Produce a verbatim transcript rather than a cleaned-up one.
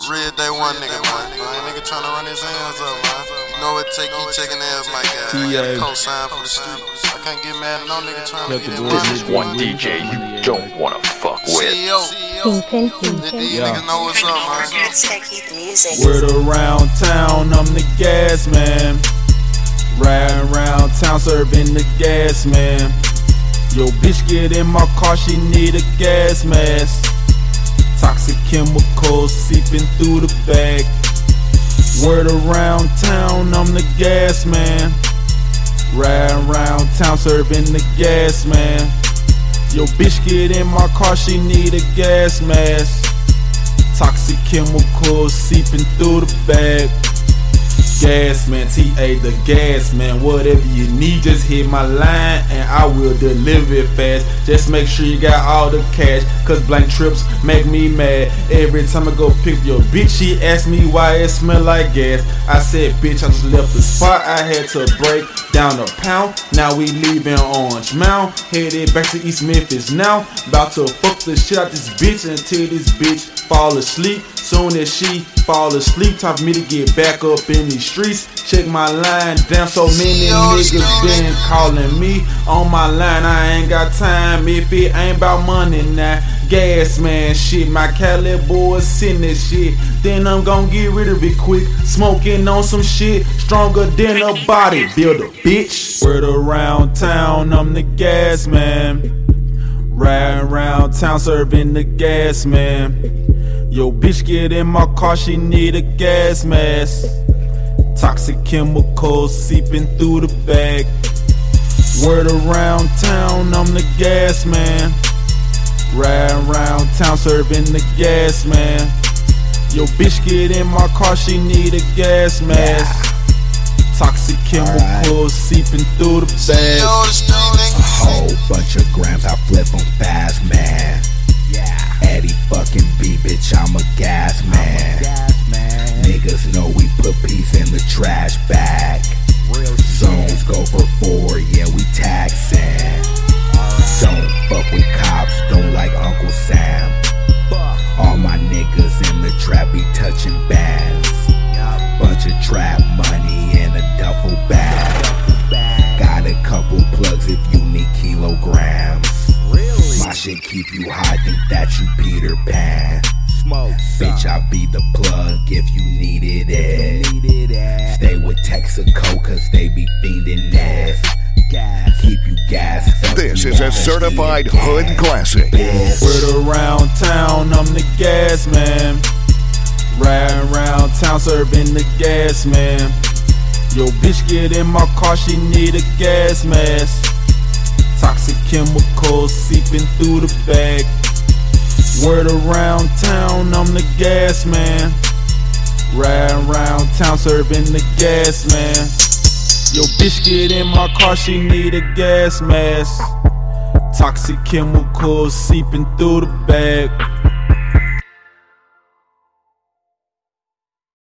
Real day one nigga, man. Man, nigga tryna run his hands up, man. You know what take, he checking ass, my guy. I got a co-sign for the street. I can't get mad at no nigga trying to get his money. This is one D J you don't wanna fuck with. C E O. Kingpin, Kingpin. These niggas know what's up, man. Word around town, I'm the gas man. Riding around town serving the gas man. Yo, bitch get in my car, she need a gas mask. Toxic chemicals seeping through the bag. Word around town, I'm the gas man. Riding around town serving the gas man. Yo, bitch get in my car, she need a gas mask. Toxic chemicals seeping through the bag. Gas man, T A the gas man. Whatever you need, just hit my line and I will deliver it fast. Just make sure you got all the cash, cause blank trips make me mad. Every time I go pick up your bitch, she ask me why it smell like gas. I said, bitch, I just left the spot, I had to break down a pound. Now we leaving Orange Mound, headed back to East Memphis now. About to fuck the shit out this bitch until this bitch fall asleep. Soon as she fall asleep, time for me to get back up in these streets. Check my line, damn, so many niggas been calling me on my line. I ain't got time if it ain't about money now. Gas man shit, my Cali boys send this shit. Then I'm gon' get rid of it quick. Smoking on some shit stronger than a bodybuilder, bitch. Word around town, I'm the gas man. Riding around town serving the gas man. Yo, bitch get in my car, she need a gas mask. Toxic chemicals seeping through the bag. Word around town, I'm the gas man. Riding around town serving the gas man. Yo, bitch get in my car, she need a gas mask. Toxic chemicals right. Seeping through the bag. A whole bunch of grams, I flip them fast, man. Eddie fucking B, bitch, I'm a gas man. Gas man. Niggas know we put peace in the trash bag. Real zones go for four, yeah, we taxing. Right. Don't fuck with cops, don't like Uncle Sam. Fuck. All my niggas in the trap be touching bands. Yep. Bunch of trap money in a duffel bag. Duffel bag. Got a couple plugs if you need kilograms. My shit keep you high, think that you Peter Pan. Smoke, bitch, I be the plug if you needed it. Needed it. Stay with Texaco, cause they be fiending ass. Gas. Keep you gas. This is a certified hood classic. Word around town, I'm the gas man. Riding around town serving the gas man. Yo, bitch get in my car, she need a gas mask. Toxic chemicals seeping through the bag. Word around town, I'm the gas man. Riding around town serving the gas man. Yo, bitch get in my car, she need a gas mask. Toxic chemicals seeping through the bag.